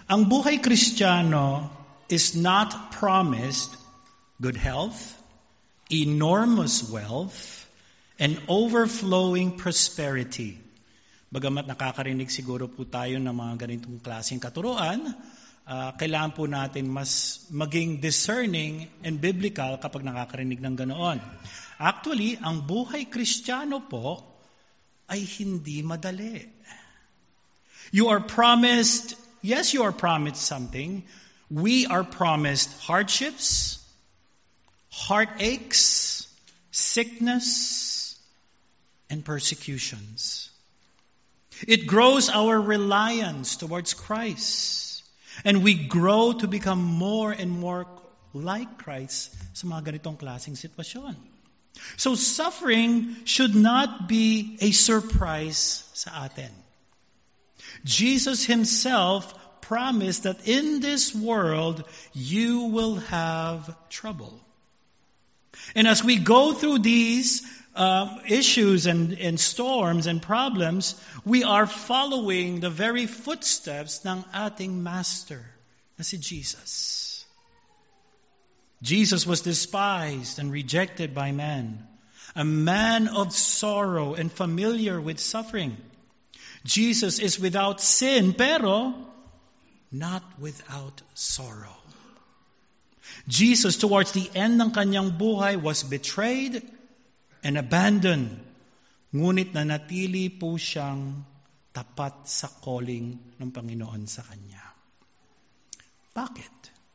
Ang buhay Kristiyano is not promised good health, enormous wealth, and overflowing prosperity. Bagamat nakakarinig siguro po tayo ng mga ganitong klaseng katuruan, kailangan po natin mas maging discerning and biblical kapag nakakarinig ng ganoon. Actually, ang buhay Kristiyano po ay hindi madali. You are promised, yes, you are promised something. We are promised hardships, heartaches, sickness, and persecutions. It grows our reliance towards Christ. And we grow to become more and more like Christ sa mga ganitong klaseng sitwasyon. So suffering should not be a surprise sa atin. Jesus himself promised that in this world you will have trouble. And as we go through these issues and storms and problems, we are following the very footsteps ng ating Master, na si Jesus. Jesus was despised and rejected by men, a man of sorrow and familiar with suffering. Jesus is without sin, pero not without sorrow. Jesus, towards the end ng kanyang buhay, was betrayed and abandoned. Ngunit nanatili po siyang tapat sa calling ng Panginoon sa kanya. Bakit?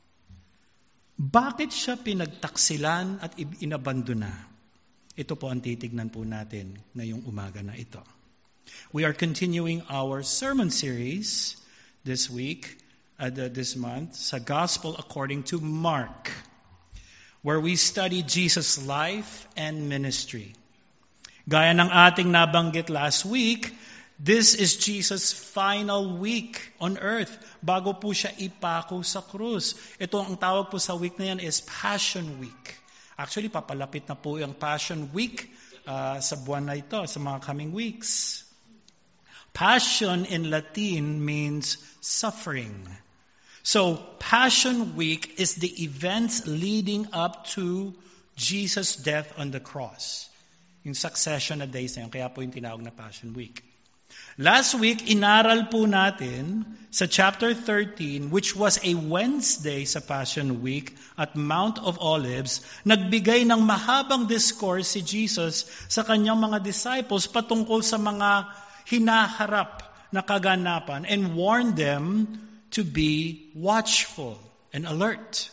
Bakit siya pinagtaksilan at inabandona? Ito po ang titignan po natin ngayong umaga na ito. We are continuing our sermon series this week, this month, sa Gospel according to Mark, where we study Jesus' life and ministry. Gaya ng ating nabanggit last week, this is Jesus' final week on earth bago po siya ipako sa krus. Ito ang tawag po sa week na yan is Passion Week. Actually, papalapit na po yung Passion Week sa buwan na ito, sa mga coming weeks. Passion in Latin means suffering. So, Passion Week is the events leading up to Jesus' death on the cross. Yung succession na days na yun, kaya po yung tinawag na Passion Week. Last week, inaral po natin sa chapter 13, which was a Wednesday sa Passion Week at Mount of Olives, nagbigay ng mahabang discourse si Jesus sa kanyang mga disciples patungkol sa mga hinaharap na kaganapan and warned them to be watchful and alert.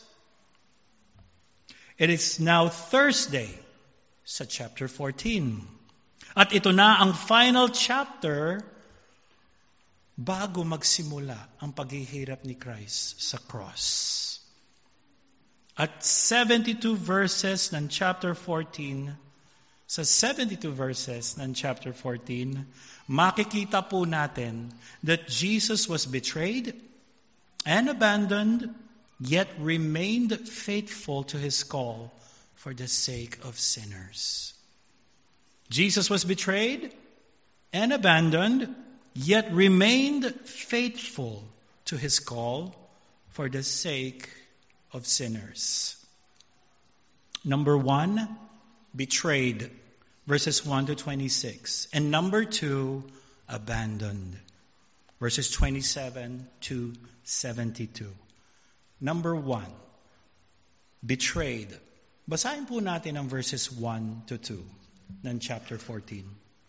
It is now Thursday sa chapter 14. At ito na ang final chapter bago magsimula ang paghihirap ni Christ sa cross. At 72 verses ng chapter 14, sa 72 verses ng chapter 14, makikita po natin that Jesus was betrayed and abandoned, yet remained faithful to his call for the sake of sinners. Jesus was betrayed and abandoned, yet remained faithful to his call for the sake of sinners. Number 1, betrayed, verses 1 to 26. And number 2, abandoned, verses 27 to 72. Number 1, betrayed. Basahin po natin ang verses 1 to 2 ng chapter 14.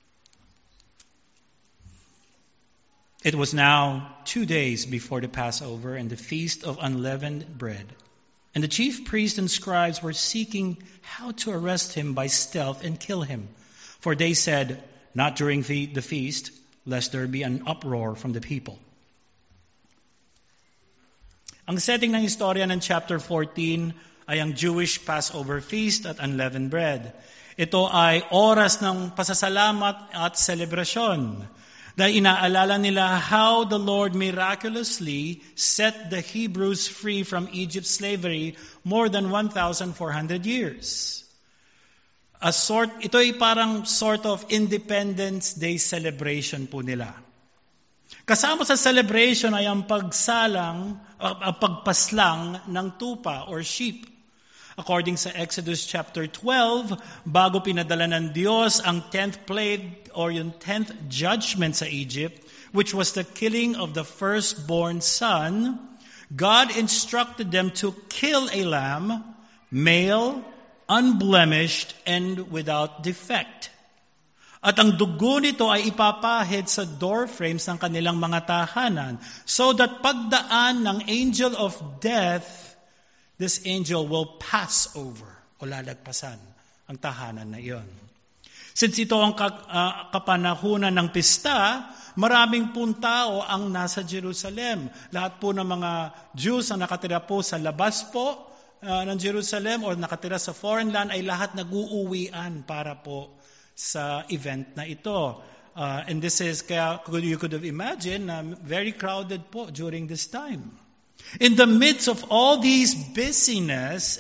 It was now 2 days before the Passover and the feast of unleavened bread. And the chief priests and scribes were seeking how to arrest him by stealth and kill him. For they said, not during the feast, lest there be an uproar from the people. Ang setting ng istorya ng chapter 14 ay ang Jewish Passover feast at unleavened bread. Ito ay oras ng pasasalamat at selebrasyon. Dahil inaalala nila how the Lord miraculously set the Hebrews free from Egypt's slavery more than 1,400 years. Ito ay parang sort of Independence Day celebration po nila. Kasama sa celebration ay ang pagpaslang ng tupa or sheep. According sa Exodus chapter 12, bago pinadala ng Diyos ang 10th plague or yung 10th judgment sa Egypt, which was the killing of the firstborn son, God instructed them to kill a lamb, male, unblemished, and without defect. At ang dugo nito ay ipapahid sa door frames ng kanilang mga tahanan so that pagdaan ng angel of death, this angel will pass over o lalagpasan ang tahanan na iyon. Since ito ang kapanahunan ng pista, maraming pong tao ang nasa Jerusalem. Lahat po ng mga Jews ang nakatira po sa labas po ng Jerusalem o nakatira sa foreign land ay lahat nag-uuwian para po sa event na ito. And this is, kaya you could have imagined, very crowded po during this time. In the midst of all these busyness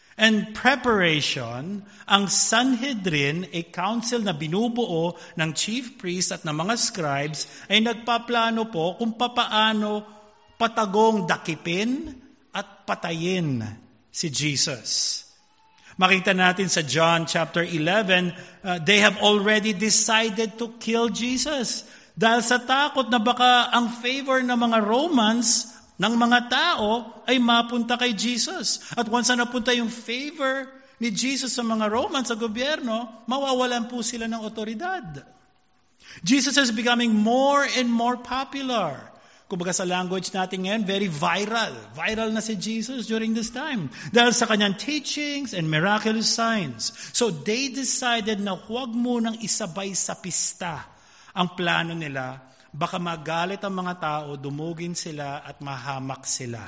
and preparation, ang Sanhedrin, a council na binubuo ng chief priest at ng mga scribes, ay nagpaplano po kung papaano patagong dakipin at patayin si Jesus. Makita natin sa John chapter 11, they have already decided to kill Jesus. Dahil sa takot na baka ang favor ng mga Romans ng mga tao ay mapunta kay Jesus. At once na napunta yung favor ni Jesus sa mga Romans, sa gobyerno, mawawalan po sila ng otoridad. Jesus is becoming more and more popular. Kumbaga sa language natin ngayon, very viral. Viral na si Jesus during this time. Dahil sa kanyang teachings and miraculous signs. So they decided na huwag munang isabay sa pista ang plano nila. Baka magalit ang mga tao, dumugin sila at mahamak sila.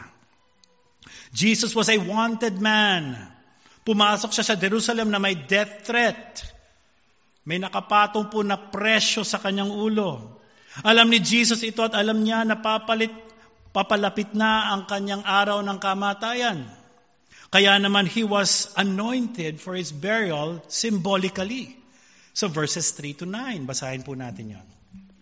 Jesus was a wanted man. Pumasok siya sa Jerusalem na may death threat. May nakapatong po na presyo sa kanyang ulo. Alam ni Jesus ito at alam niya na papalapit na ang kanyang araw ng kamatayan. Kaya naman he was anointed for his burial symbolically. So verses 3 to 9, basahin po natin yan.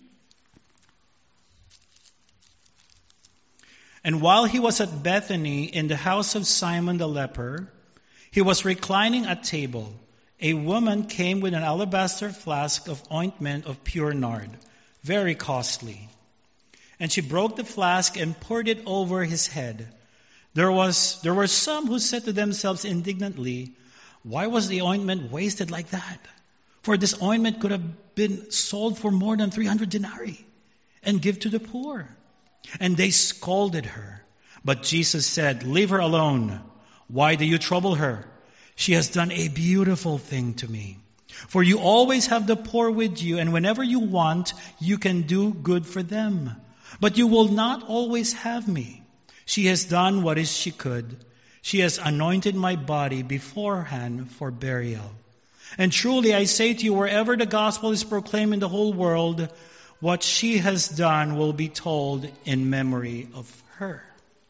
And while he was at Bethany in the house of Simon the leper, he was reclining at table. A woman came with an alabaster flask of ointment of pure nard, very costly. And she broke the flask and poured it over his head. There were some who said to themselves indignantly, "Why was the ointment wasted like that? For this ointment could have been sold for more than 300 denarii and give to the poor." And they scolded her. But Jesus said, "Leave her alone. Why do you trouble her? She has done a beautiful thing to me. For you always have the poor with you, and whenever you want, you can do good for them. But you will not always have me. She has done what she could. She has anointed my body beforehand for burial. And truly I say to you, wherever the gospel is proclaimed in the whole world, what she has done will be told in memory of her."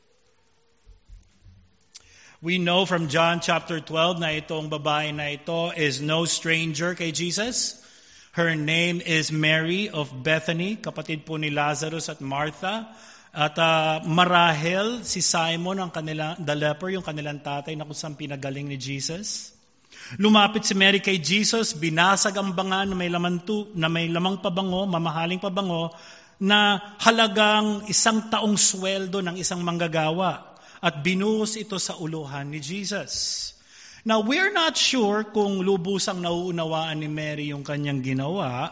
We know from John chapter 12 na itong babae na ito is no stranger kay Jesus. Her name is Mary of Bethany, kapatid po ni Lazarus at Martha. At marahil si Simon, the leper, yung kanilang tatay na kung saan pinagaling ni Jesus. Lumapit si Mary kay Jesus, binasag ang banga na may lamang pabango, mamahaling pabango, na halagang 1 taong sweldo ng isang manggagawa. At binuhos ito sa uluhan ni Jesus. Now, we're not sure kung lubusang nauunawaan ni Mary yung kanyang ginawa,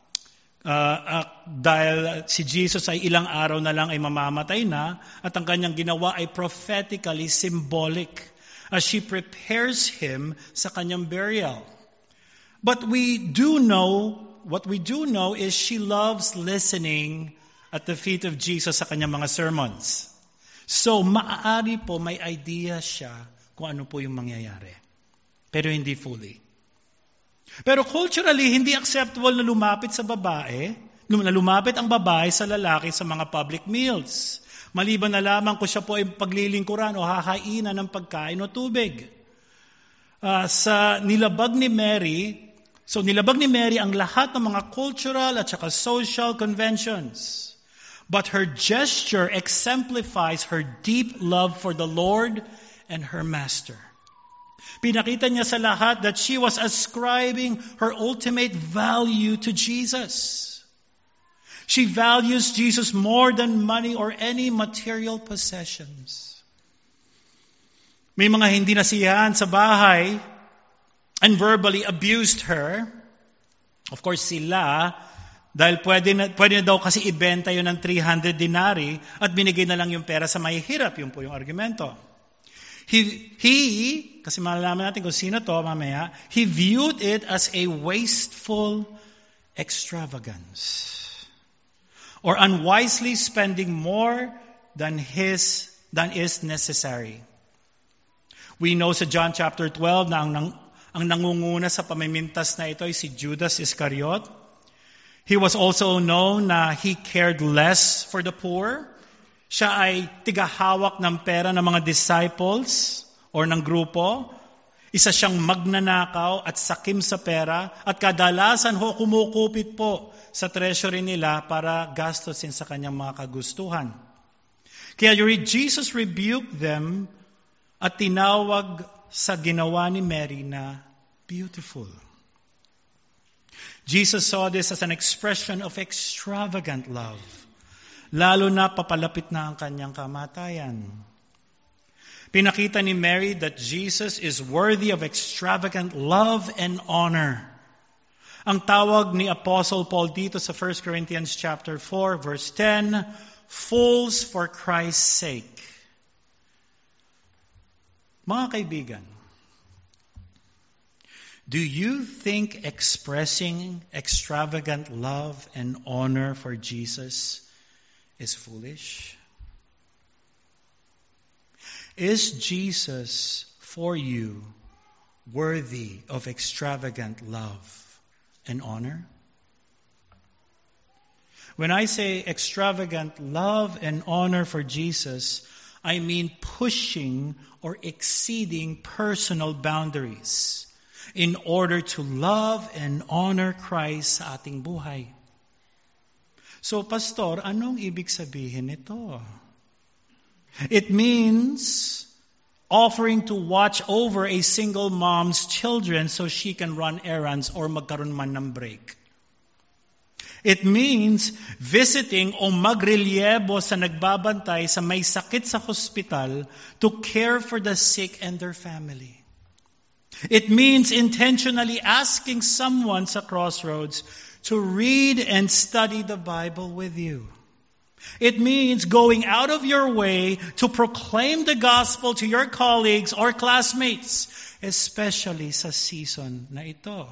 dahil si Jesus ay ilang araw na lang ay mamamatay na, at ang kanyang ginawa ay prophetically symbolic as she prepares him sa kanyang burial. But what we do know is she loves listening at the feet of Jesus sa kanyang mga sermons. So, maaari po may idea siya kung ano po yung mangyayari. Pero hindi fully. Pero culturally, hindi acceptable na lumapit ang babae sa lalaki sa mga public meals. Maliban na lamang kung siya po ay paglilingkuran o hahainan ng pagkain o tubig. Sa nilabag ni Mary ang lahat ng mga cultural at saka social conventions. But her gesture exemplifies her deep love for the Lord and her Master. Pinakita niya sa lahat that she was ascribing her ultimate value to Jesus. She values Jesus more than money or any material possessions. May mga hindi nasiyahan sa bahay and verbally abused her. Of course, sila, dahil pwede na daw kasi ibenta yun ng 300 dinari at binigay na lang yung pera sa mahihirap. Yun po yung argumento. He, kasi malalaman natin kung sino to mamaya, he viewed it as a wasteful extravagance or unwisely spending more than is necessary. We know sa John chapter 12 na ang nangunguna sa pamimintas na ito ay si Judas Iscariot. He was also known na he cared less for the poor. Siya ay tigahawak ng pera ng mga disciples or ng grupo. Isa siyang magnanakaw at sakim sa pera at kadalasan kumukupit po sa treasury nila para gastusin sa kanyang mga kagustuhan. Kaya Jesus rebuked them at tinawag sa ginawa ni Mary na beautiful. Jesus saw this as an expression of extravagant love. Lalo na papalapit na ang kanyang kamatayan. Pinakita ni Mary that Jesus is worthy of extravagant love and honor. Ang tawag ni Apostle Paul dito sa 1 Corinthians chapter 4 verse 10, fools for Christ's sake. Mga kaibigan, do you think expressing extravagant love and honor for Jesus is foolish? Is Jesus for you worthy of extravagant love and honor? When I say extravagant love and honor for Jesus, I mean pushing or exceeding personal boundaries in order to love and honor Christ sa ating buhay. So, Pastor, anong ibig sabihin nito? It means offering to watch over a single mom's children so she can run errands or magkaroon man ng break. It means visiting o magrelyebo sa nagbabantay sa may sakit sa hospital to care for the sick and their family. It means intentionally asking someone sa crossroads to read and study the Bible with you. It means going out of your way to proclaim the gospel to your colleagues or classmates, especially sa season na ito.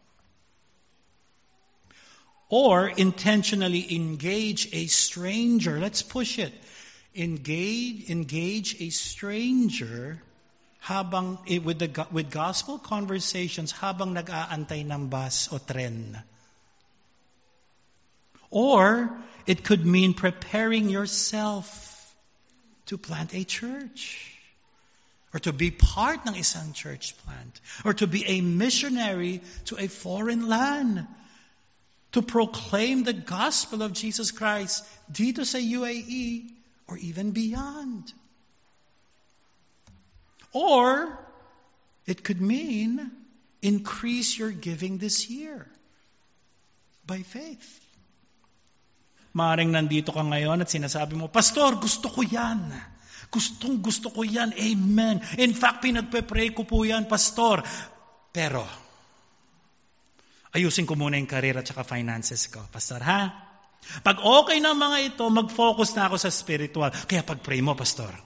Or intentionally engage a stranger. Let's push it. Engage a stranger habang with gospel conversations habang nag-aantay ng bus o tren. Or it could mean preparing yourself to plant a church, or to be part ng isang church plant, or to be a missionary to a foreign land, to proclaim the gospel of Jesus Christ dito sa UAE or even beyond. Or it could mean increase your giving this year by faith. Maaring nandito ka ngayon at sinasabi mo, Pastor, gusto ko yan. Gusto ko yan. Amen. In fact, pinagpe-pray ko po yan, Pastor. Pero, ayusin ko muna yung career at saka finances ko. Pastor, ha? Pag okay na mga ito, mag-focus na ako sa spiritual. Kaya pag-pray mo, Pastor.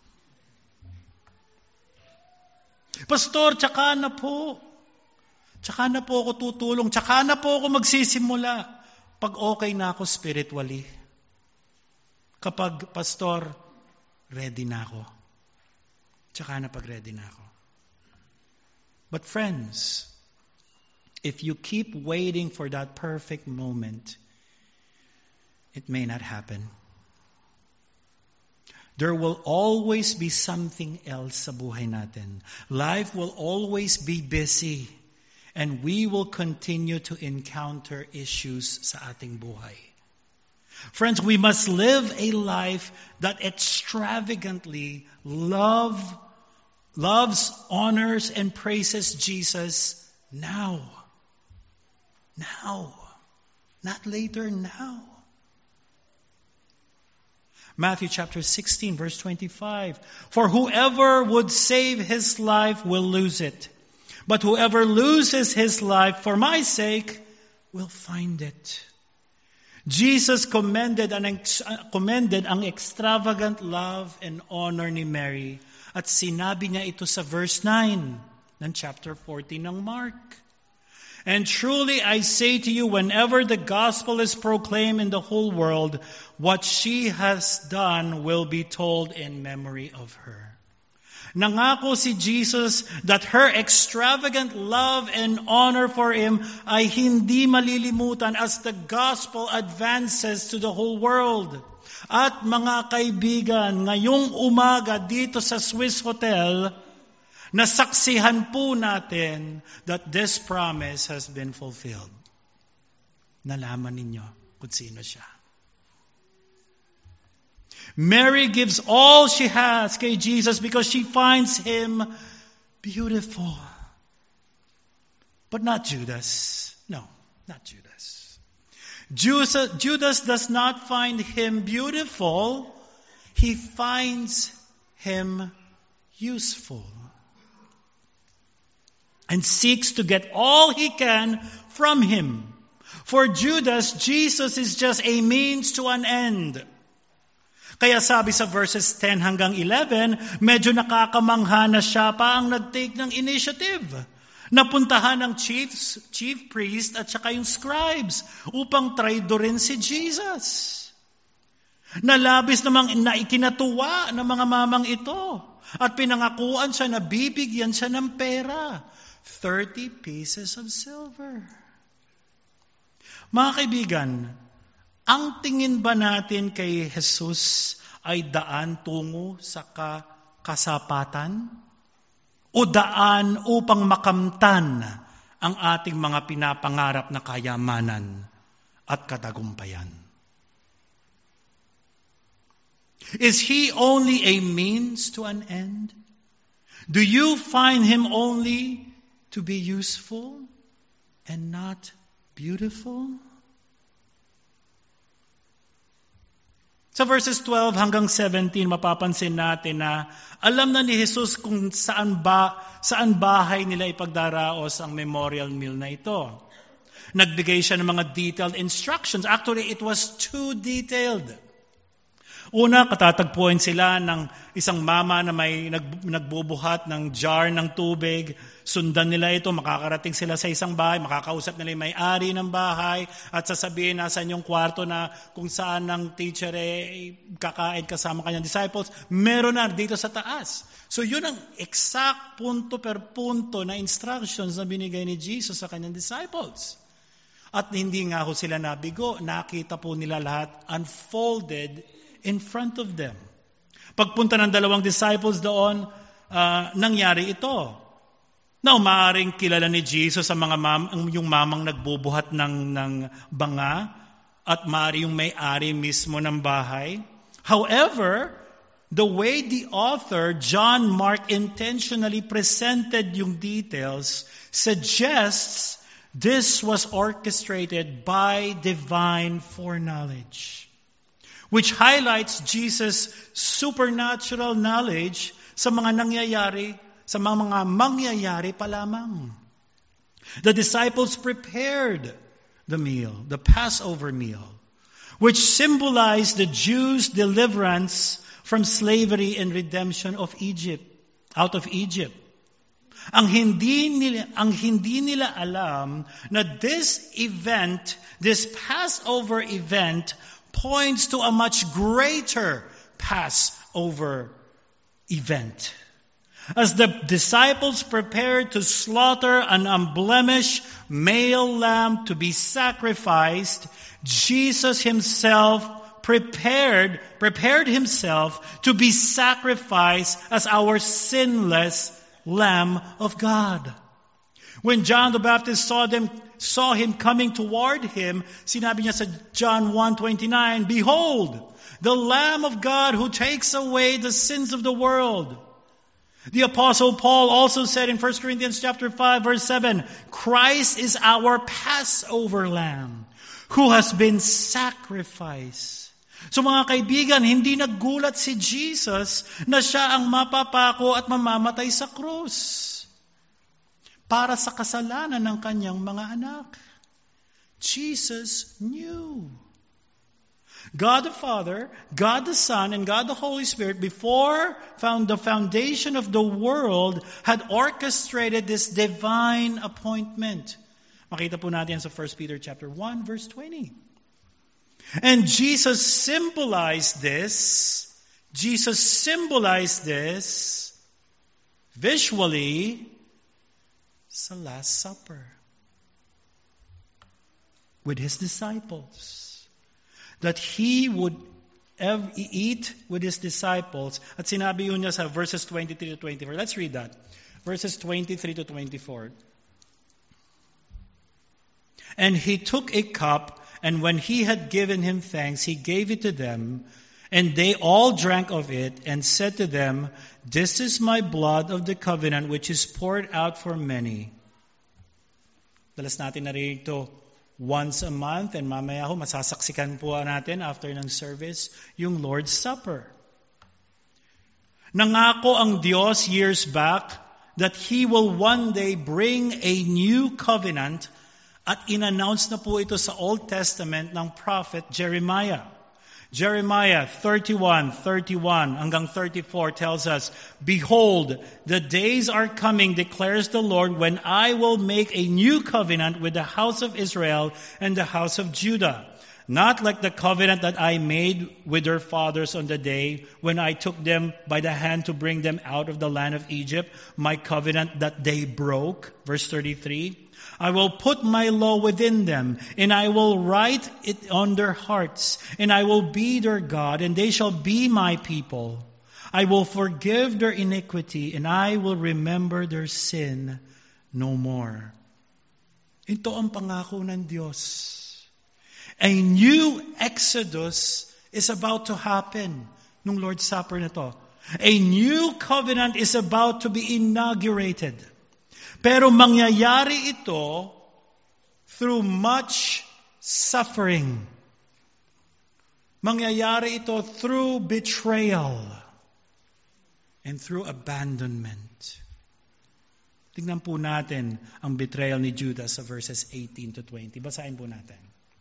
Pastor, tsaka na po. Tsaka na po ako tutulong. Tsaka na po ako magsisimula. Pag okay na ako spiritually. Kapag, Pastor, ready na ako. Tsaka na pag ready na ako. But friends, if you keep waiting for that perfect moment, it may not happen. There will always be something else sa buhay natin. Life will always be busy. And we will continue to encounter issues sa ating buhay. Friends, we must live a life that extravagantly loves, honors, and praises Jesus now. Now. Not later, now. Matthew chapter 16, verse 25. For whoever would save his life will lose it. But whoever loses his life for my sake will find it. Jesus commended ang extravagant love and honor ni Mary. At sinabi niya ito sa verse 9 ng chapter 14 ng Mark. And truly I say to you, whenever the gospel is proclaimed in the whole world, what she has done will be told in memory of her. Nangako si Jesus that her extravagant love and honor for Him ay hindi malilimutan as the gospel advances to the whole world. At mga kaibigan, ngayong umaga dito sa Swiss Hotel, nasaksihan po natin that this promise has been fulfilled. Nalaman ninyo kung sino siya. Mary gives all she has kay Jesus because she finds Him beautiful. But not Judas. No, not Judas. Judas does not find Him beautiful. He finds Him useful. And seeks to get all he can from Him. For Judas, Jesus is just a means to an end. Kaya sabi sa verses 10 hanggang 11, medyo nakakamangha na siya pa ang nag-take ng initiative. Napuntahan ng chief priest at saka yung scribes upang traidorin si Jesus. Nalabis namang naikinatuwa ng mga mamang ito at pinangakuan siya na bibigyan siya ng pera. 30 pieces of silver. Mga kaibigan, ang tingin ba natin kay Jesus ay daan tungo sa kasapatan? O daan upang makamtan ang ating mga pinapangarap na kayamanan at katagumpayan? Is He only a means to an end? Do you find Him only to be useful and not beautiful? Sa verses 12 hanggang 17, mapapansin natin na alam na ni Jesus kung saan bahay nila ipagdaraos ang memorial meal na ito. Nagbigay siya ng mga detailed instructions. Actually, it was too detailed. Una, katatagpuan sila ng isang mama na may nagbubuhat ng jar ng tubig. Sundan nila ito, makakarating sila sa isang bahay, makakausap nila yung may-ari ng bahay at sasabihin nasan yung kwarto na kung saan ng teacher kakain kasama kanyang disciples. Meron na dito sa taas. So yun ang exact punto per punto na instructions na binigay ni Jesus sa kanyang disciples. At hindi nga ho sila nabigo, nakita po nila lahat unfolded in front of them. Pagpunta ng dalawang disciples doon, nangyari ito. Now, maaaring kilala ni Jesus ang yung mamang nagbubuhat ng banga at maaari yung may-ari mismo ng bahay. However, the way the author, John Mark, intentionally presented yung details suggests this was orchestrated by divine foreknowledge, which highlights Jesus' supernatural knowledge sa mga mangyayari pa lamang. The disciples prepared the meal, the Passover meal, which symbolized the Jews' deliverance from slavery and redemption out of Egypt. Ang hindi nila alam na this Passover event, points to a much greater Passover event. As the disciples prepared to slaughter an unblemished male lamb to be sacrificed, Jesus Himself prepared Himself to be sacrificed as our sinless Lamb of God. When John the Baptist saw him coming toward him, sinabi niya sa John 1:29, "Behold, the Lamb of God who takes away the sins of the world." The Apostle Paul also said in 1 Corinthians chapter 5, verse 7, "Christ is our Passover Lamb who has been sacrificed." So mga kaibigan, hindi naggulat si Jesus na siya ang mapapako at mamamatay sa krus para sa kasalanan ng kanyang mga anak. Jesus knew. God the Father, God the Son, and God the Holy Spirit, before the foundation of the world, had orchestrated this divine appointment. Makita po natin sa 1 Peter chapter 1, verse 20. And Jesus symbolized this visually sa Last Supper with his disciples. That he would eat with his disciples. At sinabi yun niya sa verses 23 to 24. Let's read that. Verses 23 to 24. And he took a cup, and when he had given him thanks, he gave it to them. And they all drank of it, and said to them, "This is my blood of the covenant, which is poured out for many." Dalas natin narinig ito once a month, and mamaya ho, masasaksikan po natin after ng service, yung Lord's Supper. Nangako ang Diyos years back that He will one day bring a new covenant, at in-announce na po ito sa Old Testament ng prophet Jeremiah. Jeremiah 31 hanggang 34 tells us, "Behold, the days are coming, declares the Lord, when I will make a new covenant with the house of Israel and the house of Judah. Not like the covenant that I made with their fathers on the day when I took them by the hand to bring them out of the land of Egypt, my covenant that they broke." Verse 33. "I will put my law within them, and I will write it on their hearts, and I will be their God, and they shall be my people. I will forgive their iniquity, and I will remember their sin no more." Ito ang pangako ng Diyos. A new Exodus is about to happen nung Lord's Supper na to. A new covenant is about to be inaugurated. Pero mangyayari ito through much suffering. Mangyayari ito through betrayal and through abandonment. Tingnan po natin ang betrayal ni Judas sa verses 18 to 20. Basahin po natin.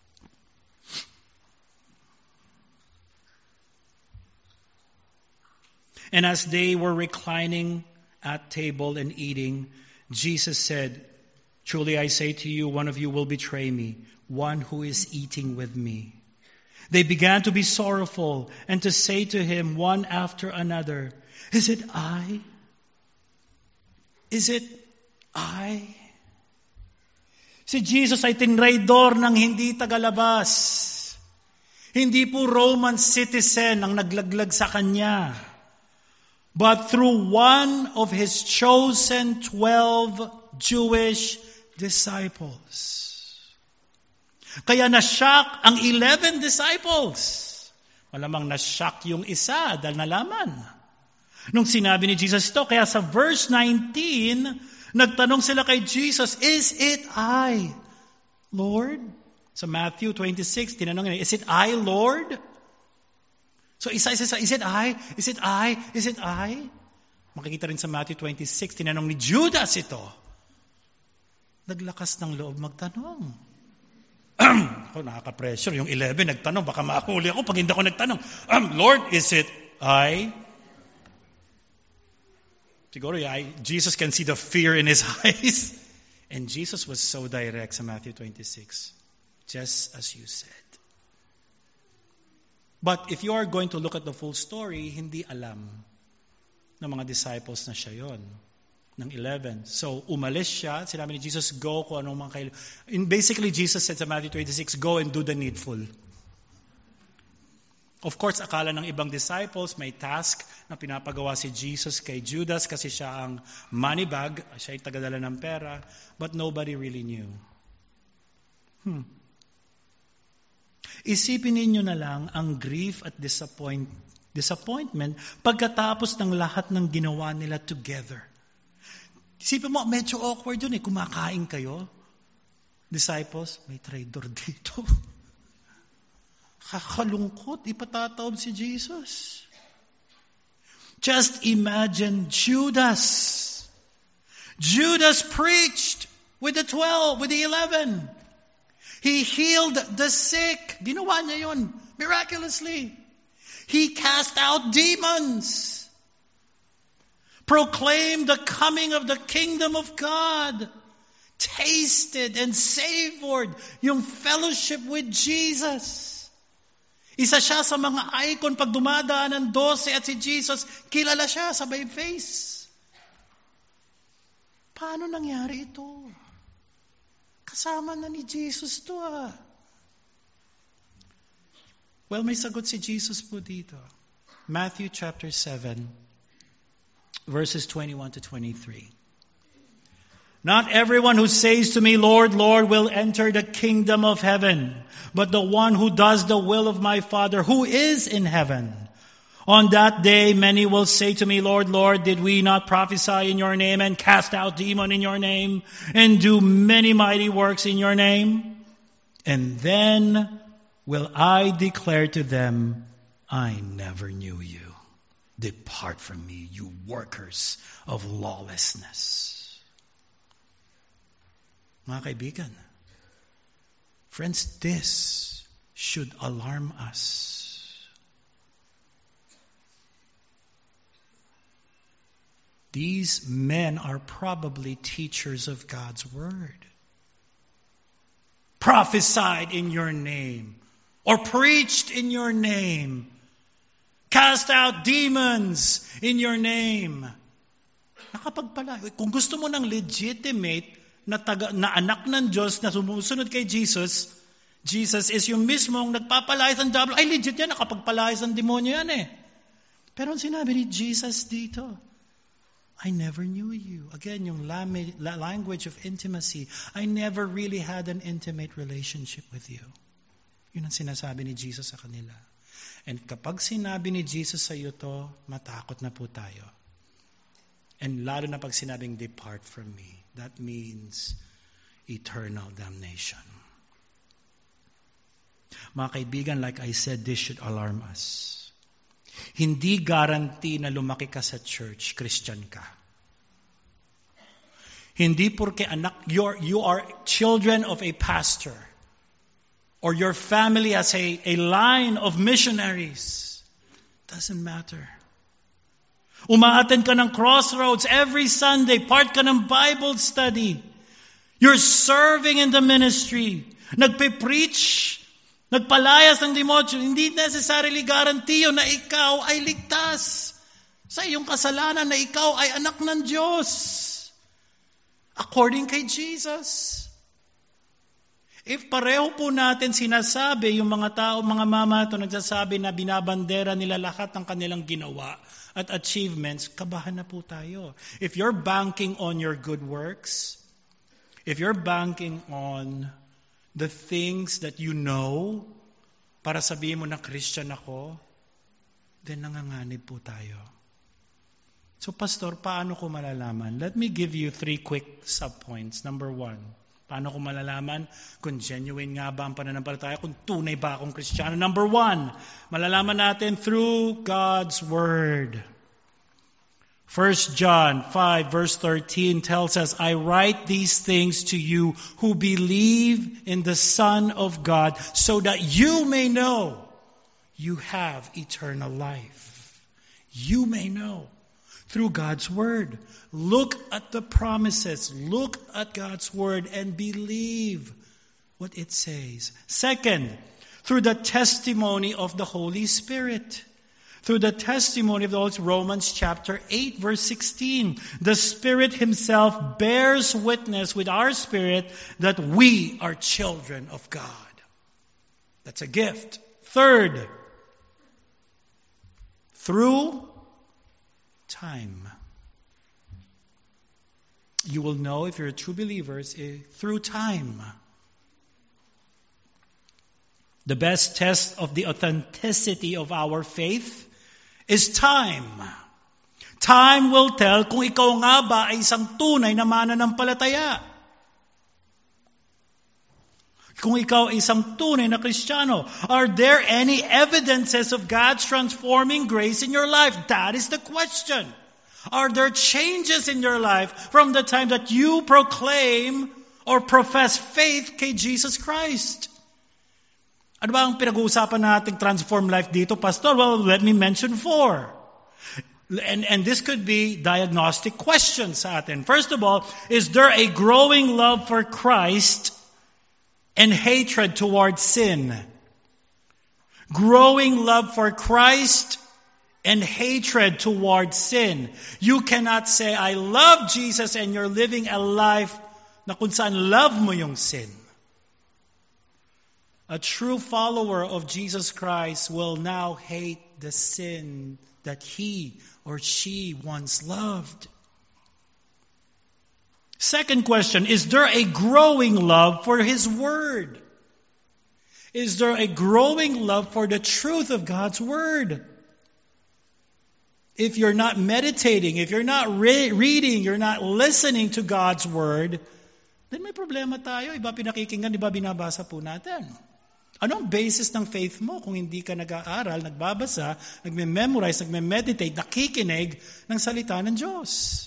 "And as they were reclining at table and eating, Jesus said, 'Truly I say to you, one of you will betray me, one who is eating with me.' They began to be sorrowful and to say to him one after another, 'Is it I? Is it I?'" Si Jesus ay tinraidor ng hindi tagalabas. Hindi po Roman citizen ang naglaglag sa kanya, but through one of his chosen 12 Jewish disciples. Kaya na-shock ang 11 disciples. Malamang na-shock yung isa dahil nalaman. Nung sinabi ni Jesus ito, kaya sa verse 19, nagtanong sila kay Jesus, "Is it I, Lord?" Sa Matthew 26, tinanong niya, "Is it I, Lord?" So isa-isa, "Is it I? Is it I? Is it I?" Makikita rin sa Matthew 26, tinanong ni Judas ito. Naglakas ng loob magtanong. Nakaka-pressure. Yung 11 nagtanong, baka mahuli ako pag hindi ako nagtanong. "Lord, is it I?" Siguro, Jesus can see the fear in his eyes. And Jesus was so direct sa Matthew 26. Just as you said. But if you are going to look at the full story, hindi alam ng mga disciples na siya yon, ng 11. So, umalis siya. Sinabi ni Jesus, "Go kung anong mga kailangan." Basically, Jesus said sa Matthew 26, "Go and do the needful." Of course, akala ng ibang disciples may task na pinapagawa si Jesus kay Judas kasi siya ang money bag, siya ay tagadala ng pera, but nobody really knew. Isipin ninyo na lang ang grief at disappointment pagkatapos ng lahat ng ginawa nila together. Isipin mo, medyo awkward yun eh. Kumakain kayo. Disciples, may traitor dito. Kakalungkot, ipatatawag si Jesus. Just imagine Judas. Judas preached with the 12, with the 11. He healed the sick. Ginawa niya yun, miraculously. He cast out demons. Proclaimed the coming of the kingdom of God. Tasted and savored yung fellowship with Jesus. Isa siya sa mga icon pag dumadaan ng 12 at si Jesus, kilala siya, sabay face. Paano nangyari ito? Kasama na ni Jesus to Well, may sagot si Jesus po dito. Matthew chapter 7, verses 21 to 23. Not everyone who says to me, Lord, Lord, will enter the kingdom of heaven, but the one who does the will of my Father who is in heaven. On that day, many will say to me, Lord, Lord, did we not prophesy in your name and cast out demons in your name and do many mighty works in your name? And then will I declare to them, I never knew you. Depart from me, you workers of lawlessness. Mga kaibigan, friends, this should alarm us. These men are probably teachers of God's word. Prophesied in your name, or preached in your name, cast out demons in your name. Nakapagpala. Kung gusto mo ng legitimate na anak ng Diyos na sumusunod kay Jesus, Jesus is yung mismong nagpapalayas ng diablo. Ay, legit yan, nakapagpalayas ng demonyo yan eh. Pero ang sinabi ni Jesus dito, I never knew you. Again, yung language of intimacy. I never really had an intimate relationship with you. Yun ang sinasabi ni Jesus sa kanila. And kapag sinabi ni Jesus sa iyo to, matakot na po tayo. And lalo na pag sinabing, depart from me. That means eternal damnation. Mga kaibigan, like I said, this should alarm us. Hindi guarantee na lumaki ka sa church, Christian ka. Hindi porque you are children of a pastor or your family has a line of missionaries. Doesn't matter. Umaattend ka ng Crossroads every Sunday. Part ka ng Bible study. You're serving in the ministry. Nagpe-preach. Nagpalayas ng demonyo. Hindi necessarily garantiyo na ikaw ay ligtas sa iyong kasalanan, na ikaw ay anak ng Diyos. According kay Jesus. If pareho po natin sinasabi, yung mga tao, mga mama ito nagsasabi na binabandera nila lahat ng kanilang ginawa at achievements, kabahan na po tayo. If you're banking on your good works, if you're banking on the things that you know, para sabihin mo na Christian ako, then nanganganib po tayo. So, Pastor, paano ko malalaman? Let me give you 3 quick subpoints. Number 1, paano ko malalaman kung genuine nga ba ang pananampalataya, kung tunay ba akong Kristiyano? Number 1, malalaman natin through God's Word. 1 John 5 verse 13 tells us, I write these things to you who believe in the Son of God, so that you may know you have eternal life. You may know. Through God's Word. Look at the promises. Look at God's Word and believe what it says. Second, through the testimony of the Holy Spirit. Through the testimony of the Holy Spirit. Romans chapter 8 verse 16. The Spirit Himself bears witness with our spirit that we are children of God. That's a gift. Third, through time. You will know if you're a true believer through time. The best test of the authenticity of our faith is time. Time will tell kung ikaw nga ba ay isang tunay na mananampalataya. Kung ikaw ay isang tunay na Kristiyano. Are there any evidences of God's transforming grace in your life? That is the question. Are there changes in your life from the time that you proclaim or profess faith kay Jesus Christ? Ano ba ang pinag-uusapan nating transform life dito, Pastor? Well, let me mention 4. And this could be diagnostic questions sa atin. First of all, is there a growing love for Christ and hatred towards sin? Growing love for Christ and hatred towards sin. You cannot say, I love Jesus, and you're living a life na kung saan love mo yung sin. A true follower of Jesus Christ will now hate the sin that he or she once loved. Second question, is there a growing love for His Word? Is there a growing love for the truth of God's Word? If you're not meditating, if you're not reading, you're not listening to God's Word, then may problema tayo. Iba pinakikinggan, iba binabasa po natin. Anong basis ng faith mo kung hindi ka nag-aaral, nagbabasa, nagme-memorize, nagme-meditate, nakikinig ng salita ng Diyos?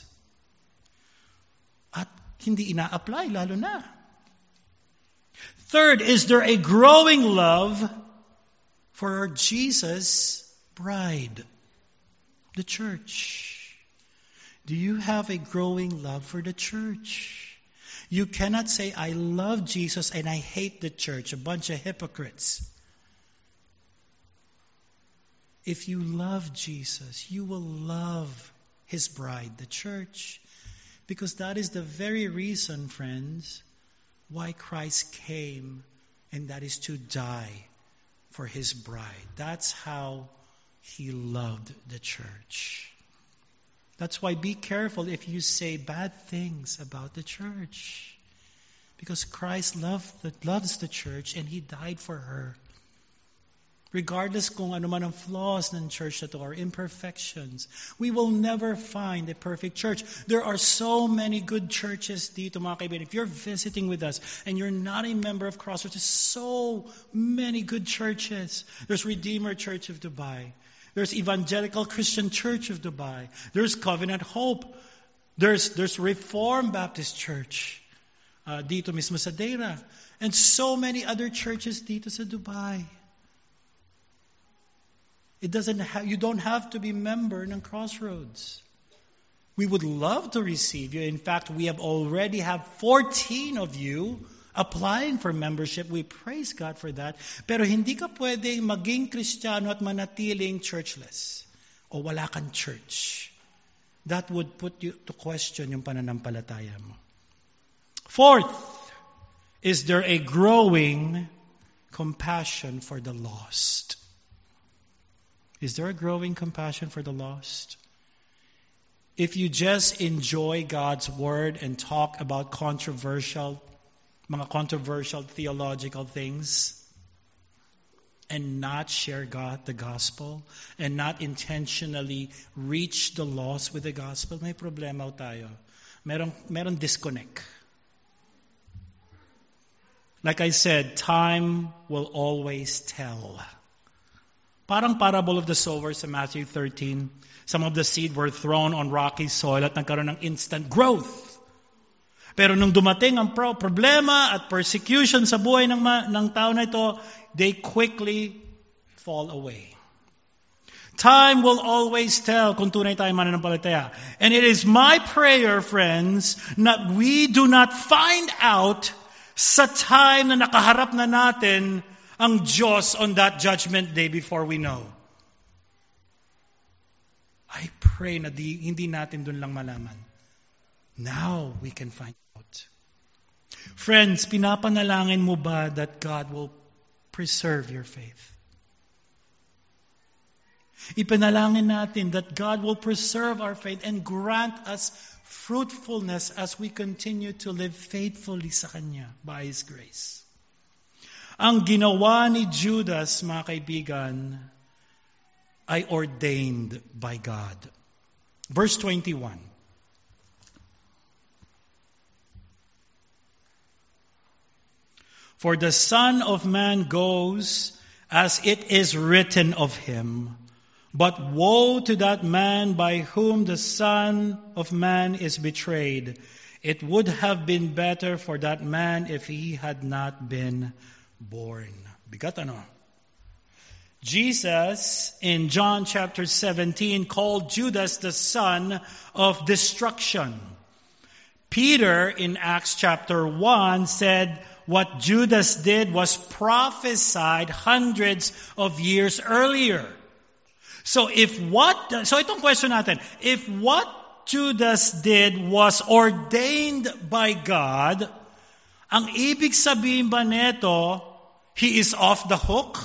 At hindi ina-apply, lalo na. Third, is there a growing love for Jesus' bride, the church? Do you have a growing love for the church? You cannot say, I love Jesus and I hate the church, a bunch of hypocrites. If you love Jesus, you will love His bride, the church. Because that is the very reason, friends, why Christ came, and that is to die for His bride. That's how He loved the church. That's why be careful if you say bad things about the church. Because Christ loves the church and He died for her. Regardless kung ano man ang flaws ng church na to or imperfections, we will never find a perfect church. There are so many good churches dito, mga kaibigan. If you're visiting with us and you're not a member of Crossroads, there's so many good churches. There's Redeemer Church of Dubai. There's Evangelical Christian Church of Dubai. There's Covenant Hope. There's Reformed Baptist Church dito mismo sa Deira. And so many other churches dito sa Dubai. You don't have to be member ng Crossroads. We would love to receive you. In fact, we have already have 14 of you applying for membership. We praise God for that. Pero hindi ka pwedeng maging Kristiyano at manatiling churchless. O wala kang church. That would put you to question yung pananampalataya mo. Fourth, is there a growing compassion for the lost? Is there a growing compassion for the lost? If you just enjoy God's Word and talk about mga controversial theological things and not share the gospel and not intentionally reach the lost with the gospel, may problema tayo. Meron disconnect. Like I said, time will always tell. Parang parable of the sower sa Matthew 13. Some of the seed were thrown on rocky soil at nagkaroon ng instant growth. Pero nung dumating ang problema at persecution sa buhay ng tao na ito, they quickly fall away. Time will always tell kung tunay tayong mananampalataya. And it is my prayer, friends, that we do not find out sa time na nakaharap na natin ang Diyos on that judgment day before we know. I pray na hindi natin dun lang malaman. Now we can find out. Friends, pinapanalangin mo ba that God will preserve your faith? Ipanalangin natin that God will preserve our faith and grant us fruitfulness as we continue to live faithfully sa Kanya by His grace. Ang ginawa ni Judas, mga kaibigan, ay ordained by God. Verse 21. For the Son of Man goes as it is written of him. But woe to that man by whom the Son of Man is betrayed. It would have been better for that man if he had not been born. Bigat ano? Jesus, in John chapter 17, called Judas the son of destruction. Peter, in Acts chapter 1, said what Judas did was prophesied hundreds of years earlier. So itong question natin, if what Judas did was ordained by God, ang ibig sabihin ba neto, he is off the hook?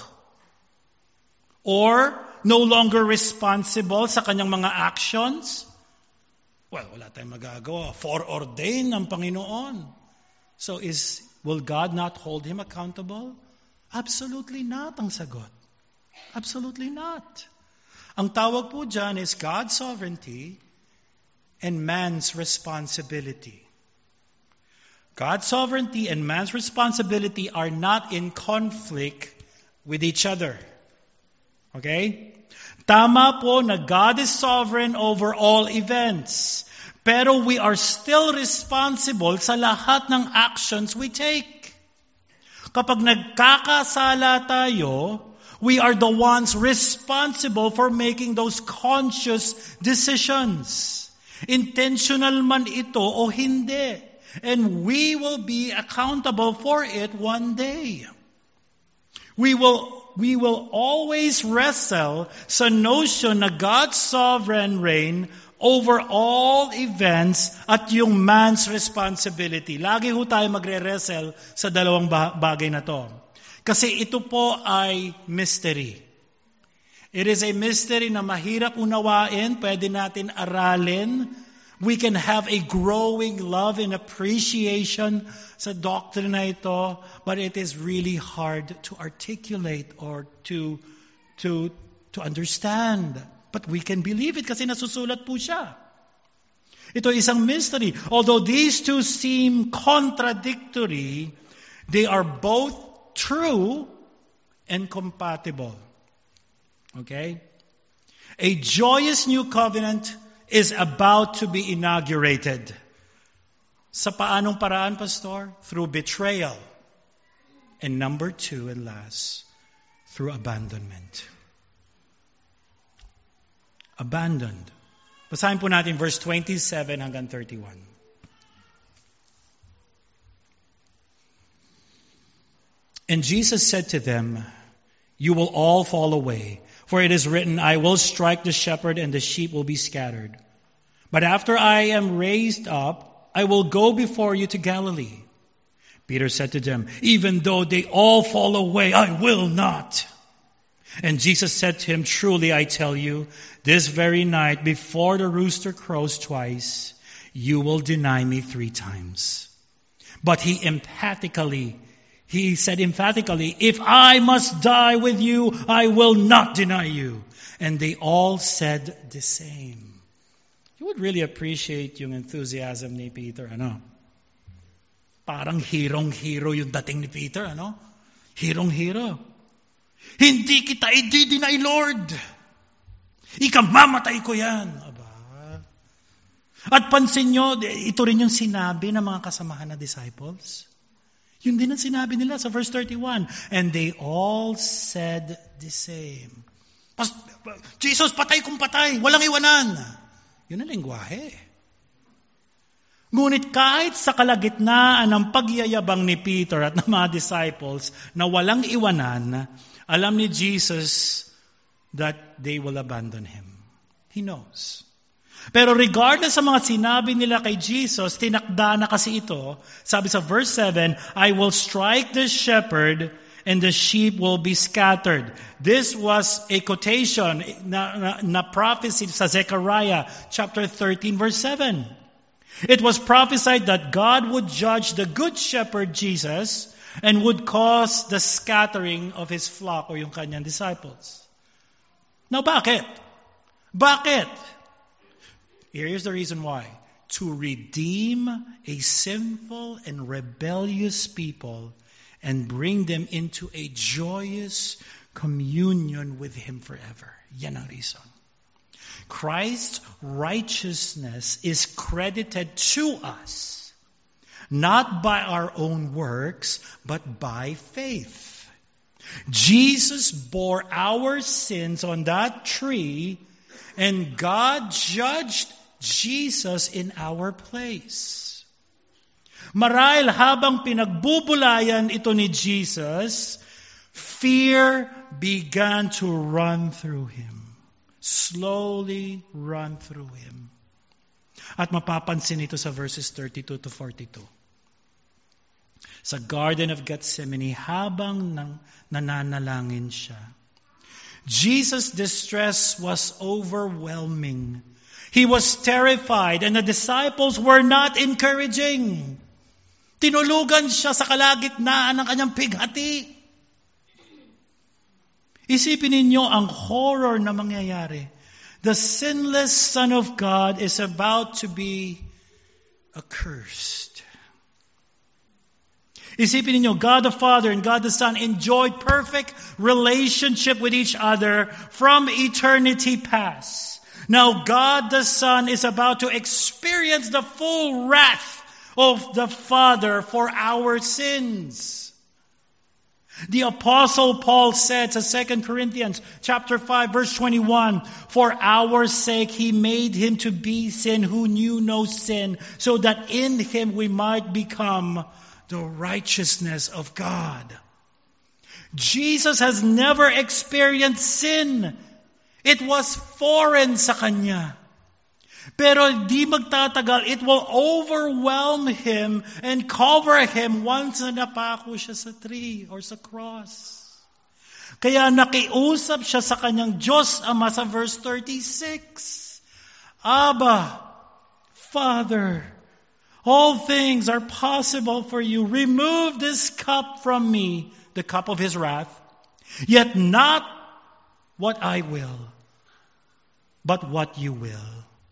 Or no longer responsible sa kanyang mga actions? Well, wala tayong magagawa. Foreordained ng Panginoon. So will God not hold him accountable? Absolutely not ang sagot. Absolutely not. Ang tawag po dyan is God's sovereignty and man's responsibility. God's sovereignty and man's responsibility are not in conflict with each other. Okay? Tama po na God is sovereign over all events. Pero we are still responsible sa lahat ng actions we take. Kapag nagkakasala tayo, we are the ones responsible for making those conscious decisions. Intentional man ito o hindi. And we will be accountable for it one day. We will always wrestle sa notion na God's sovereign reign over all events at yung man's responsibility. Lagi ho tayo magre-wrestle sa dalawang bagay na to. Kasi ito po ay mystery. It is a mystery na mahirap unawain, pwede natin aralin. We can have a growing love and appreciation sa doctrine na ito, but it is really hard to articulate or to understand. But we can believe it kasi nasusulat po siya. Ito isang mystery. Although these two seem contradictory, they are both true and compatible. Okay? A joyous new covenant is about to be inaugurated. Sa paanong paraan, Pastor? Through betrayal. And number 2 and last, through abandonment. Abandoned. Basahin po natin verse 27 hanggang 31. And Jesus said to them, "You will all fall away, for it is written, I will strike the shepherd and the sheep will be scattered. But after I am raised up, I will go before you to Galilee." Peter said to them, "Even though they all fall away, I will not." And Jesus said to him, "Truly I tell you, this very night before the rooster crows twice, you will deny me 3 times. But he said emphatically, "If I must die with you, I will not deny you." And they all said the same. You would really appreciate yung enthusiasm ni Peter, ano? Parang hirong-hiro yung dating ni Peter, ano? Hirong-hiro. Hindi kita i-deny, Lord. Ikamamatay ko yan. Aba. At pansin nyo, ito rin yung sinabi ng mga kasamahan na disciples. Yun din ang sinabi nila sa verse 31. And they all said the same. Jesus, patay kung patay. Walang iwanan. Yun ang lengguwahe. Ngunit kahit sa kalagitnaan ng pagyayabang ni Peter at ng mga disciples na walang iwanan, alam ni Jesus that they will abandon him. He knows. Pero regardless sa mga sinabi nila kay Jesus, tinakda na kasi ito. Sabi sa verse 7, "I will strike the shepherd and the sheep will be scattered. This was a quotation na prophecy sa Zechariah chapter 13 verse 7. It was prophesied that God would judge the good shepherd Jesus and would cause the scattering of his flock o yung kanyang disciples. Now, bakit? Bakit? Here's the reason why. To redeem a sinful and rebellious people and bring them into a joyous communion with Him forever. Yan ang reason. Christ's righteousness is credited to us, not by our own works, but by faith. Jesus bore our sins on that tree, and God judged Jesus in our place. Marahil habang pinagbubulayan ito ni Jesus, fear began to run through Him. Slowly run through Him. At mapapansin ito sa verses 32 to 42. Sa Garden of Gethsemane, habang nananalangin siya, Jesus' distress was overwhelming. He was terrified, and the disciples were not encouraging. Tinulugan siya sa kalagitnaan ng kanyang pighati. Isipin ninyo ang horror na mangyayari. The sinless Son of God is about to be accursed. Isipin ninyo, God the Father and God the Son enjoyed perfect relationship with each other from eternity past. Now God the Son is about to experience the full wrath of the Father for our sins. The Apostle Paul said to 2 Corinthians chapter 5 verse 21, for our sake He made Him to be sin who knew no sin, so that in Him we might become the righteousness of God. Jesus has never experienced sin. It was foreign sa Kanya. Pero di magtatagal, it will overwhelm Him and cover Him once na napako siya sa tree or sa cross. Kaya nakiusap siya sa kanyang Diyos Ama sa verse 36. Abba, Father, all things are possible for you. Remove this cup from me, the cup of His wrath. Yet not what I will, but what you will.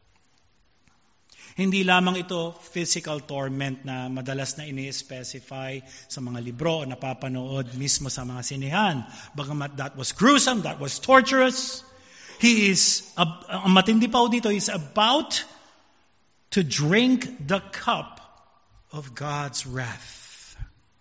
Hindi lamang ito physical torment na madalas na ini-specify sa mga libro o napapanood mismo sa mga sinehan. Bagamat that was gruesome, that was torturous. Ang matindi pa dito, is about to drink the cup of God's wrath.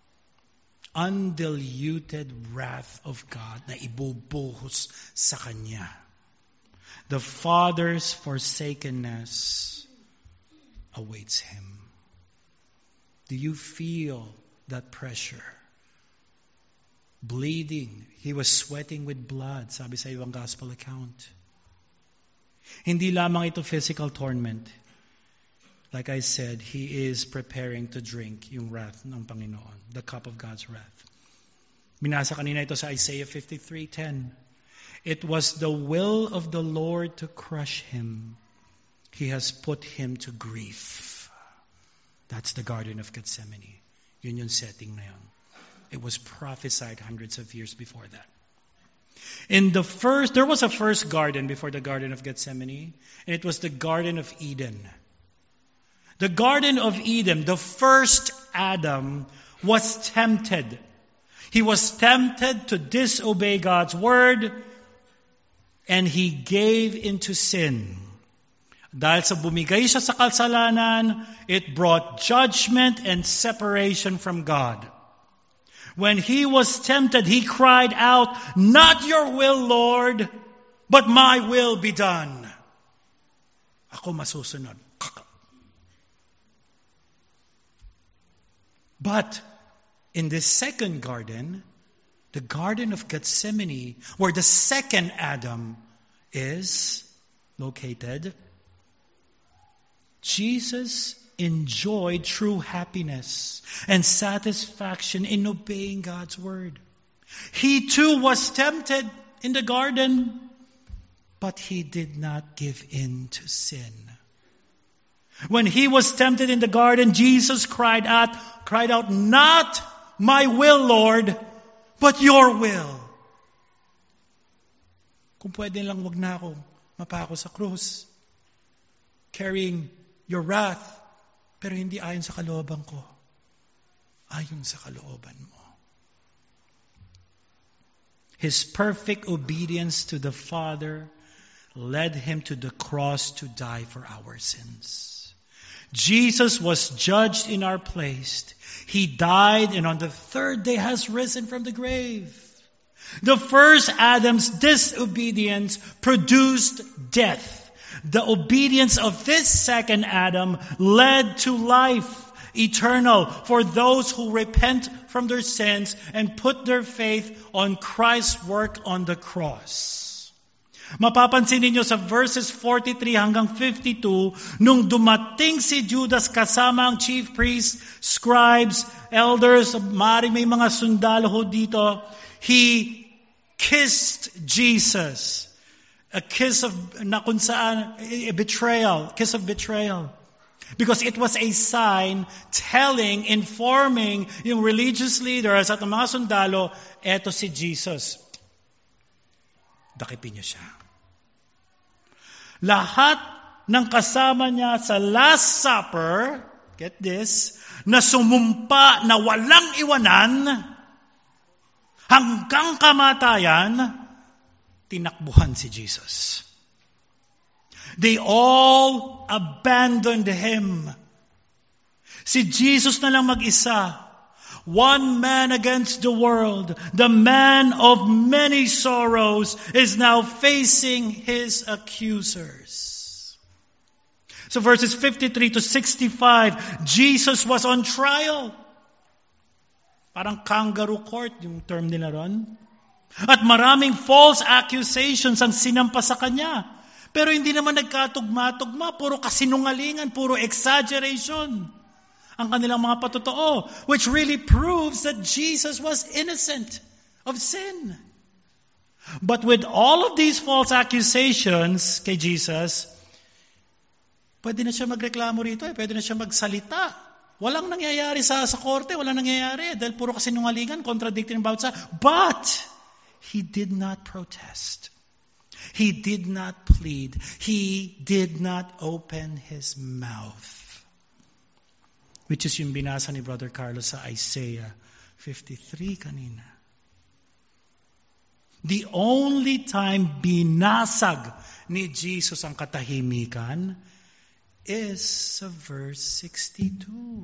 Undiluted wrath of God na ibubuhos sa Kanya. The Father's forsakenness awaits Him. Do you feel that pressure? Bleeding. He was sweating with blood, sabi sa ibang gospel account. Hindi lamang ito physical torment. Like I said, He is preparing to drink yung wrath ng Panginoon, the cup of God's wrath. Binasa kanina ito sa Isaiah 53:10. It was the will of the Lord to crush Him. He has put Him to grief. That's the Garden of Gethsemane. Yun yung setting na yun. It was prophesied hundreds of years before that. There was a first garden before the Garden of Gethsemane, and it was the Garden of Eden. The Garden of Eden, the first Adam, was tempted. He was tempted to disobey God's word, and he gave into sin. Dahil sa bumigay siya sa kasalanan, it brought judgment and separation from God. When he was tempted, he cried out, "Not your will, Lord, but my will be done." Ako masusunod. But in this second garden, the Garden of Gethsemane, where the second Adam is located, Jesus enjoyed true happiness and satisfaction in obeying God's word. He too was tempted in the garden, but he did not give in to sin. When he was tempted in the garden, Jesus cried out, "Not my will, Lord, but your will." Kung pwede lang, wag na akong mapako sa krus, carrying your wrath, pero hindi ayon sa kalooban ko, ayon sa kalooban mo. His perfect obedience to the Father led him to the cross to die for our sins. Jesus was judged in our place. He died, and on the third day has risen from the grave. The first Adam's disobedience produced death. The obedience of this second Adam led to life eternal for those who repent from their sins and put their faith on Christ's work on the cross. Mapapansin ninyo sa verses 43 hanggang 52, nung dumating si Judas kasama ang chief priests, scribes, elders, maaaring may mga sundalo ho dito, he kissed Jesus. A kiss of, na kung saan, a betrayal, kiss of betrayal. Because it was a sign informing yung religious leaders at ang mga sundalo, eto si Jesus. Dakipin niyo siya. Lahat ng kasama niya sa Last Supper, get this, na sumumpa na walang iwanan, hanggang kamatayan, tinakbuhan si Jesus. They all abandoned him. Si Jesus na lang mag-isa. One man against the world. The man of many sorrows is now facing his accusers. So verses 53 to 65, Jesus was on trial. Parang kangaroo court yung term nila ron. At maraming false accusations ang sinampa sa kanya. Pero hindi naman nagkatugma-tugma. Puro kasinungalingan, puro exaggeration ang kanilang mga patotoo. Which really proves that Jesus was innocent of sin. But with all of these false accusations kay Jesus, pwede na siya magreklamo rito. Pwede na siya magsalita. Walang nangyayari sa korte. Walang nangyayari. Dahil puro kasinungalingan, contradicting about sa. But he did not protest. He did not plead. He did not open his mouth. Which is yung binasa ni Brother Carlos sa Isaiah 53 kanina. The only time binasag ni Jesus ang katahimikan is sa verse 62.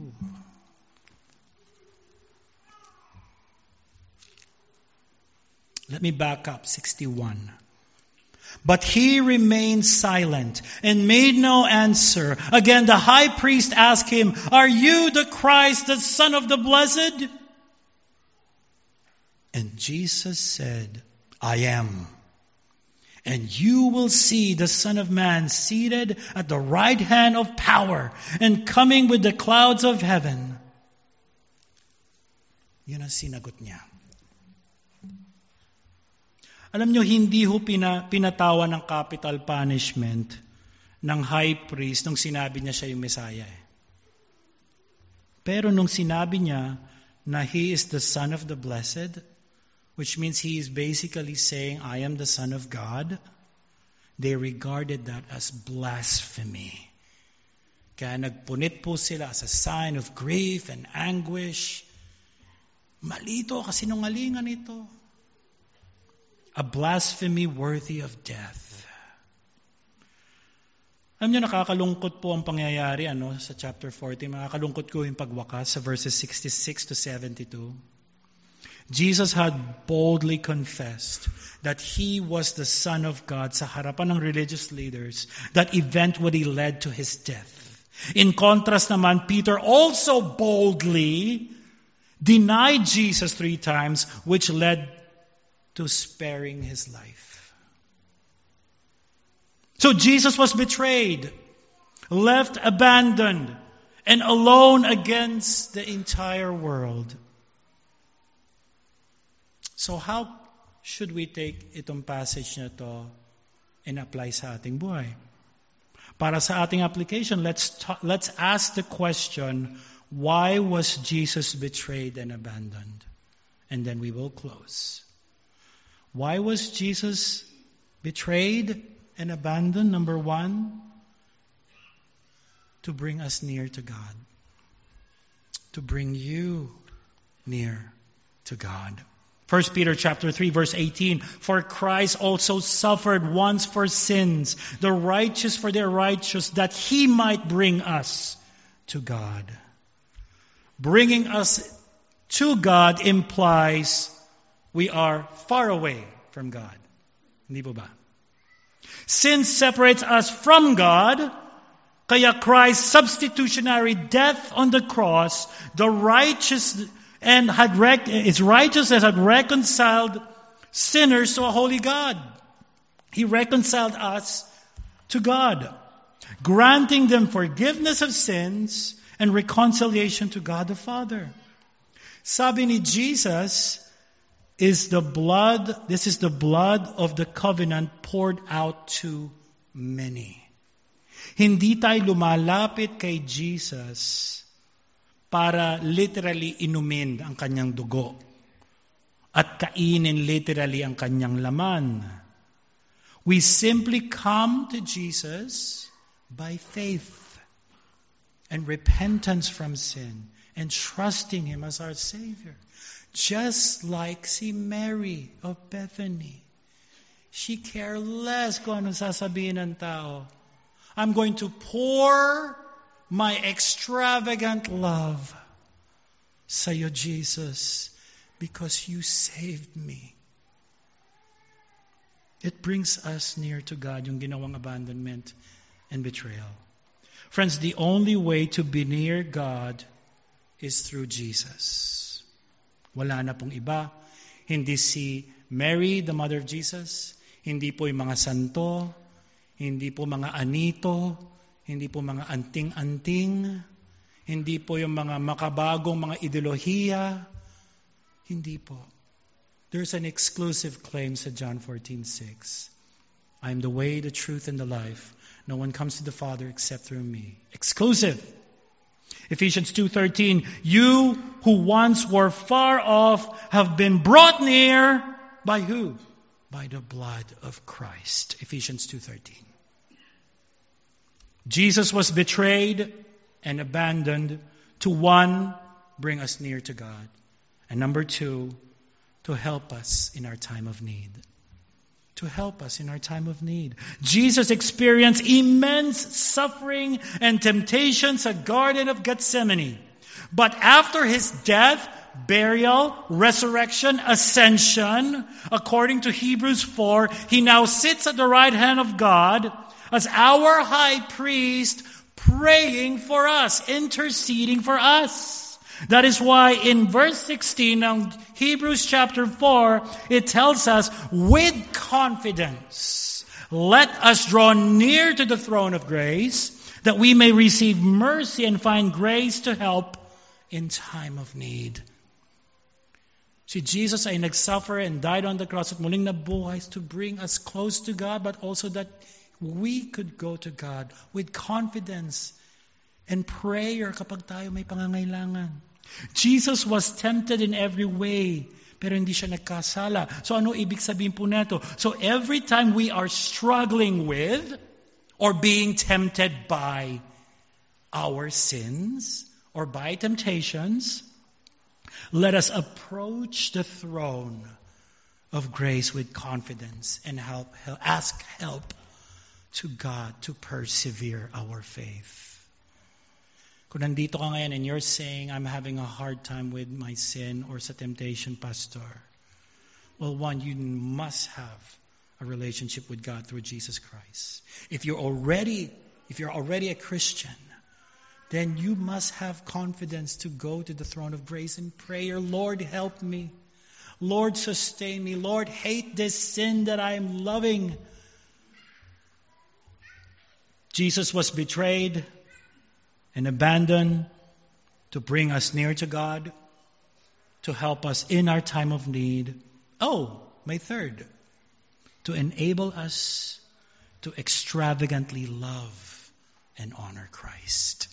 Let me back up, 61. But he remained silent and made no answer. Again, the high priest asked him, "Are you the Christ, the Son of the Blessed?" And Jesus said, "I am. And you will see the Son of Man seated at the right hand of power and coming with the clouds of heaven." Yun ang sinagot niya. Alam nyo, hindi ho pinatawa ng capital punishment ng high priest nung sinabi niya siya yung Messiah. Pero nung sinabi niya na he is the Son of the Blessed, which means he is basically saying, "I am the Son of God," they regarded that as blasphemy. Kaya nagpunit po sila as a sign of grief and anguish. Malito, kasinungalingan ito. A blasphemy worthy of death. Alam niyo, nakakalungkot po ang pangyayari sa chapter 40. Nakakalungkot ko yung pagwakas sa verses 66 to 72. Jesus had boldly confessed that he was the Son of God sa harapan ng religious leaders that eventually led to his death. In contrast naman, Peter also boldly denied Jesus 3 times, which led to sparing his life. So Jesus was betrayed, left abandoned, and alone against the entire world. So how should we take itong passage na to and apply sa ating buhay? Para sa ating application, let's ask the question, why was Jesus betrayed and abandoned? And then we will close. Why was Jesus betrayed and abandoned? Number one, to bring us near to God. To bring you near to God. 1 Peter chapter 3 verse 18, for Christ also suffered once for sins, the righteous for their righteous, that He might bring us to God. Bringing us to God implies we are far away from God. Hindi po ba? Sin separates us from God, kaya Christ's substitutionary death on the cross, the righteous and is righteous and had reconciled sinners to a holy God. He reconciled us to God, granting them forgiveness of sins and reconciliation to God the Father. Sabi ni Jesus, this is the blood of the covenant poured out to many. Hindi tayo lumalapit kay Jesus para literally inumin ang kanyang dugo at kainin literally ang kanyang laman. We simply come to Jesus by faith and repentance from sin and trusting Him as our Savior. Just like si Mary of Bethany. She cared less kung ano sasabihin ng tao. I'm going to pour my extravagant love sa'yo, Jesus, because you saved me. It brings us near to God, yung ginawang abandonment and betrayal. Friends, the only way to be near God is through Jesus. Wala na pong iba. Hindi si Mary, the mother of Jesus. Hindi po yung mga santo. Hindi po mga anito. Hindi po mga anting-anting. Hindi po yung mga makabagong mga ideolohiya. Hindi po. There's an exclusive claim sa John 14:6. I am the way, the truth, and the life. No one comes to the Father except through me. Exclusive. Ephesians 2:13. You who once were far off have been brought near by who? By the blood of Christ. Ephesians 2:13. Jesus was betrayed and abandoned to one, bring us near to God. And number two, to help us in our time of need. To help us in our time of need. Jesus experienced immense suffering and temptations at Garden of Gethsemane. But after His death, burial, resurrection, ascension, according to Hebrews 4, He now sits at the right hand of God as our high priest, praying for us, interceding for us. That is why in verse 16 of Hebrews chapter 4, it tells us, with confidence, let us draw near to the throne of grace, that we may receive mercy and find grace to help in time of need. Si Jesus ay nagsuffer and died on the cross at muling nabuhay to bring us close to God, but also that we could go to God with confidence and prayer kapag tayo may pangangailangan. Jesus was tempted in every way, pero hindi siya nagkasala. So ano ibig sabihin po neto? So every time we are struggling with or being tempted by our sins or by temptations, let us approach the throne of grace with confidence and ask help to God to persevere our faith. Kung nandito ka ngayon and you're saying, I'm having a hard time with my sin or sa temptation, Pastor. Well, one, you must have a relationship with God through Jesus Christ. If you're already a Christian, then you must have confidence to go to the throne of grace in prayer. Lord, help me. Lord, sustain me. Lord, hate this sin that I am loving. Jesus was betrayed and abandoned to bring us near to God, to help us in our time of need, Oh, my third, to enable us to extravagantly love and honor Christ.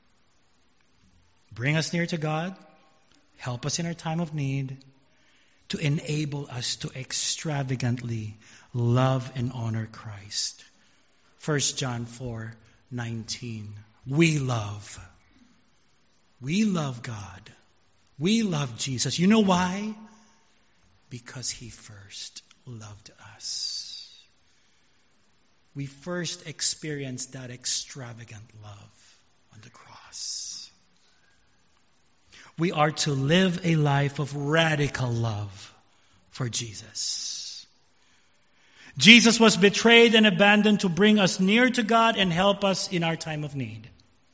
Bring us near to God, help us in our time of need, to enable us to extravagantly love and honor Christ. 1 John 4:19. We love God. We love Jesus. You know why? Because He first loved us. We first experienced that extravagant love on the cross. We are to live a life of radical love for Jesus. Jesus was betrayed and abandoned to bring us near to God and help us in our time of need.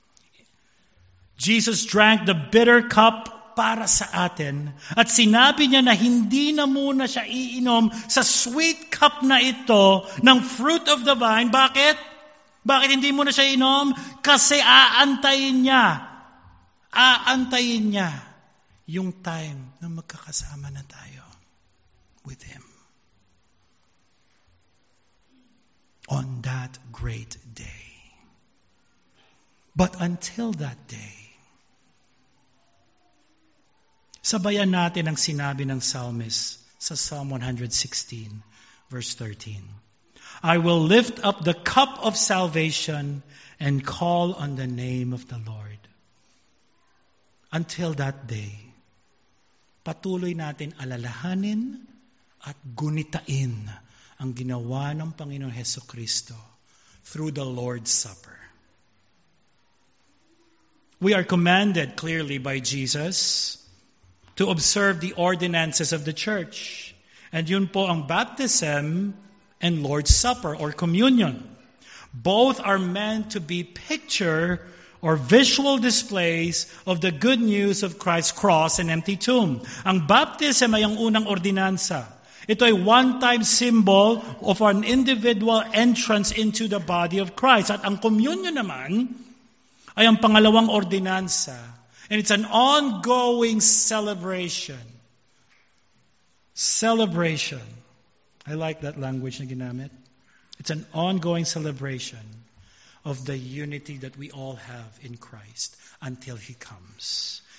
Jesus drank the bitter cup para sa atin at sinabi niya na hindi na muna siya iinom sa sweet cup na ito ng fruit of the vine. Bakit? Bakit hindi muna siya inom? Kasi aantayin niya yung time na magkakasama na tayo with Him. On that great day. But until that day, sabayan natin ang sinabi ng psalmist sa Psalm 116, verse 13. I will lift up the cup of salvation and call on the name of the Lord. Until that day, patuloy natin alalahanin at gunitain ang ginawa ng Panginoong Hesukristo through the Lord's Supper. We are commanded clearly by Jesus to observe the ordinances of the church. And yun po ang baptism and Lord's Supper or communion. Both are meant to be picture or visual displays of the good news of Christ's cross and empty tomb. Ang baptism ay ang unang ordinansa. Ito ay one-time symbol of an individual entrance into the body of Christ. At ang communion naman ay ang pangalawang ordinansa. And it's an ongoing celebration. Celebration. I like that language na ginamit. It's an ongoing celebration of the unity that we all have in Christ until He comes.